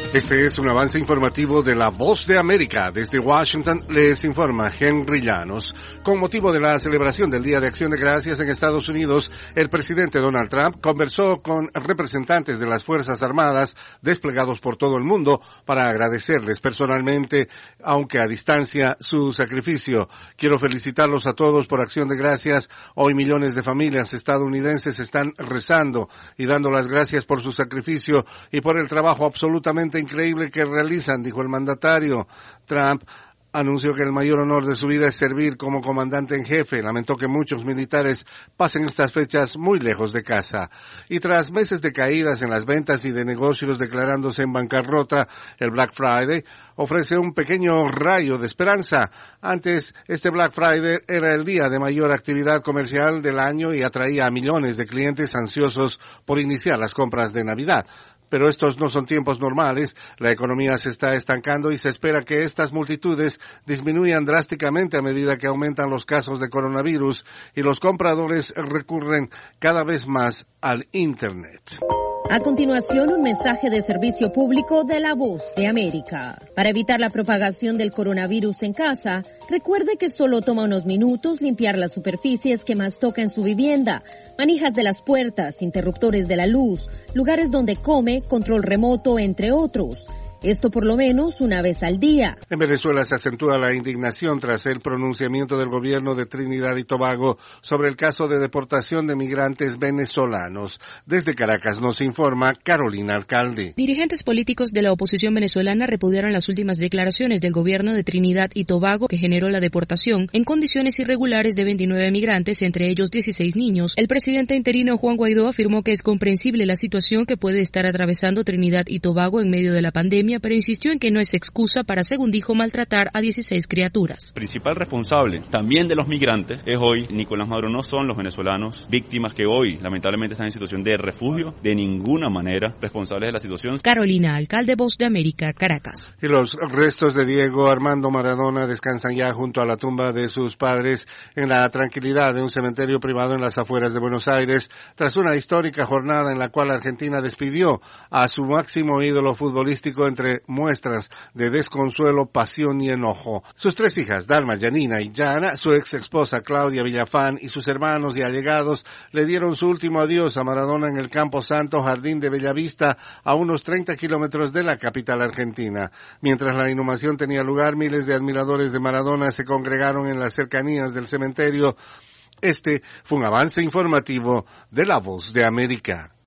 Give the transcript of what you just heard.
Este es un avance informativo de La Voz de América. Desde Washington les informa Henry Llanos. Con motivo de la celebración del Día de Acción de Gracias en Estados Unidos, el presidente Donald Trump conversó con representantes de las Fuerzas Armadas desplegados por todo el mundo para agradecerles personalmente, aunque a distancia, su sacrificio. Quiero felicitarlos a todos por Acción de Gracias. Hoy millones de familias estadounidenses están rezando y dando las gracias por su sacrificio y por el trabajo absolutamente increíble que realizan, dijo el mandatario. Trump anunció que el mayor honor de su vida es servir como comandante en jefe. Lamentó que muchos militares pasen estas fechas muy lejos de casa. Y tras meses de caídas en las ventas y de negocios declarándose en bancarrota, el Black Friday ofrece un pequeño rayo de esperanza. Antes, este Black Friday era el día de mayor actividad comercial del año y atraía a millones de clientes ansiosos por iniciar las compras de Navidad. Pero estos no son tiempos normales, la economía se está estancando y se espera que estas multitudes disminuyan drásticamente a medida que aumentan los casos de coronavirus y los compradores recurren cada vez más al Internet. A continuación, un mensaje de servicio público de La Voz de América. Para evitar la propagación del coronavirus en casa, recuerde que solo toma unos minutos limpiar las superficies que más toca en su vivienda, manijas de las puertas, interruptores de la luz, lugares donde come, control remoto, entre otros. Esto por lo menos una vez al día. En Venezuela se acentúa la indignación tras el pronunciamiento del gobierno de Trinidad y Tobago sobre el caso de deportación de migrantes venezolanos. Desde Caracas nos informa Carolina Alcalde. Dirigentes políticos de la oposición venezolana repudiaron las últimas declaraciones del gobierno de Trinidad y Tobago que generó la deportación en condiciones irregulares de 29 migrantes, entre ellos 16 niños. El presidente interino Juan Guaidó afirmó que es comprensible la situación que puede estar atravesando Trinidad y Tobago en medio de la pandemia, pero insistió en que no es excusa para, según dijo, maltratar a 16 criaturas. El principal responsable también de los migrantes es hoy Nicolás Maduro, no son los venezolanos víctimas que hoy lamentablemente están en situación de refugio, de ninguna manera responsables de la situación. Carolina Alcalde, Voz de América, Caracas. Y los restos de Diego Armando Maradona descansan ya junto a la tumba de sus padres en la tranquilidad de un cementerio privado en las afueras de Buenos Aires, tras una histórica jornada en la cual Argentina despidió a su máximo ídolo futbolístico entre muestras de desconsuelo, pasión y enojo. Sus tres hijas, Dalma, Janina y Jana, su ex esposa Claudia Villafán y sus hermanos y allegados le dieron su último adiós a Maradona en el Campo Santo Jardín de Bellavista, a unos 30 kilómetros de la capital argentina. Mientras la inhumación tenía lugar, miles de admiradores de Maradona se congregaron en las cercanías del cementerio. Este fue un avance informativo de La Voz de América.